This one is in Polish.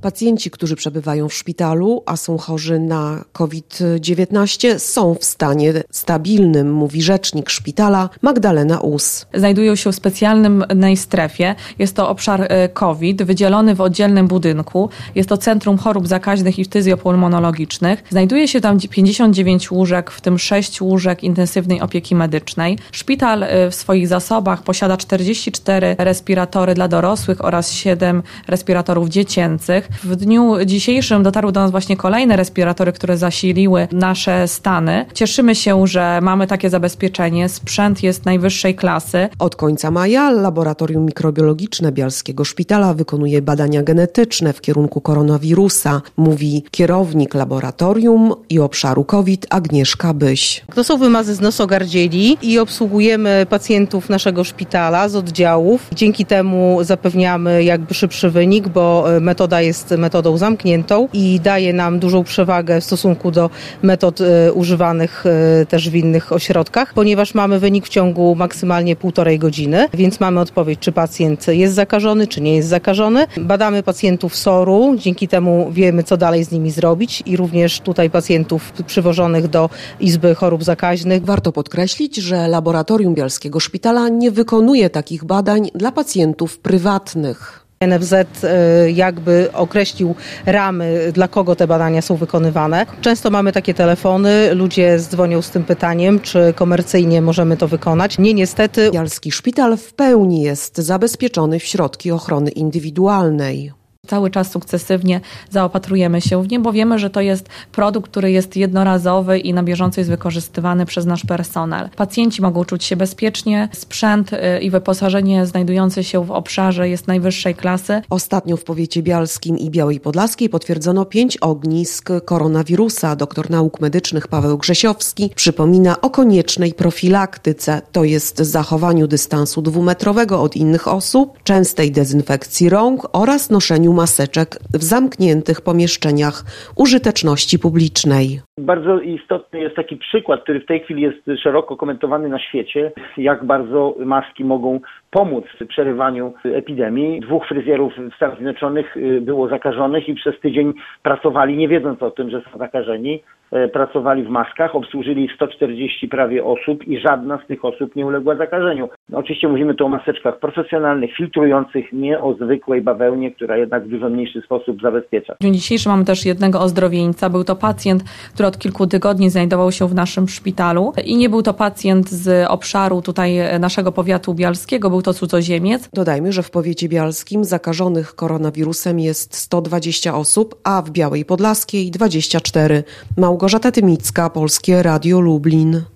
Pacjenci, którzy przebywają w szpitalu, a są chorzy na COVID-19, są w stanie stabilnym, mówi rzecznik szpitala Magdalena Us. Znajdują się w specjalnej strefie. Jest to obszar COVID, wydzielony w oddzielnym budynku. Jest to Centrum Chorób Zakaźnych i Fizjopulmonologicznych. Znajduje się tam 59 łóżek, w tym 6 łóżek intensywnej opieki medycznej. Szpital w swoich zasobach posiada 44 respiratory dla dorosłych oraz 7 respiratorów dziecięcych. W dniu dzisiejszym dotarły do nas właśnie kolejne respiratory, które zasiliły nasze stany. Cieszymy się, że mamy takie zabezpieczenie. Sprzęt jest najwyższej klasy. Od końca maja laboratorium mikrobiologiczne Bialskiego Szpitala wykonuje badania genetyczne w kierunku koronawirusa, mówi kierownik laboratorium i obszaru COVID Agnieszka Byś. To są wymazy z nosogardzieli i obsługujemy pacjentów naszego szpitala z oddziałów. Dzięki temu zapewniamy jakby szybszy wynik, bo metoda jest metodą zamkniętą i daje nam dużą przewagę w stosunku do metod używanych też w innych ośrodkach, ponieważ mamy wynik w ciągu maksymalnie 1,5 godziny, więc mamy odpowiedź, czy pacjent jest zakażony, czy nie jest zakażony. Badamy pacjentów SOR-u, dzięki temu wiemy, co dalej z nimi zrobić i również tutaj pacjentów przywożonych do Izby Chorób Zakaźnych. Warto podkreślić, że laboratorium Bialskiego Szpitala nie wykonuje takich badań dla pacjentów prywatnych. NFZ jakby określił ramy, dla kogo te badania są wykonywane. Często mamy takie telefony, ludzie dzwonią z tym pytaniem, czy komercyjnie możemy to wykonać. Nie, niestety. Bialski Szpital w pełni jest zabezpieczony w środki ochrony indywidualnej. Cały czas sukcesywnie zaopatrujemy się w nie, bo wiemy, że to jest produkt, który jest jednorazowy i na bieżąco jest wykorzystywany przez nasz personel. Pacjenci mogą czuć się bezpiecznie, sprzęt i wyposażenie znajdujące się w obszarze jest najwyższej klasy. Ostatnio w powiecie bialskim i Białej Podlaskiej potwierdzono 5 ognisk koronawirusa. Doktor nauk medycznych Paweł Grzesiowski przypomina o koniecznej profilaktyce, to jest zachowaniu dystansu 2-metrowego od innych osób, częstej dezynfekcji rąk oraz noszeniu maseczek w zamkniętych pomieszczeniach użyteczności publicznej. Bardzo istotny jest taki przykład, który w tej chwili jest szeroko komentowany na świecie, jak bardzo maski mogą pomóc w przerywaniu epidemii. 2 fryzjerów w Stanach Zjednoczonych było zakażonych i przez tydzień pracowali, nie wiedząc o tym, że są zakażeni. Pracowali w maskach, obsłużyli 140 prawie osób i żadna z tych osób nie uległa zakażeniu. Oczywiście mówimy tu o maseczkach profesjonalnych, filtrujących, nie o zwykłej bawełnie, która jednak w dużo mniejszy sposób zabezpiecza. W dniu dzisiejszym mamy też jednego ozdrowieńca. Był to pacjent, który od kilku tygodni znajdował się w naszym szpitalu i nie był to pacjent z obszaru tutaj naszego powiatu bialskiego, był to cudzoziemiec. Dodajmy, że w powiecie bialskim zakażonych koronawirusem jest 120 osób, a w Białej Podlaskiej 24. Małgorzata Tymicka, Polskie Radio Lublin.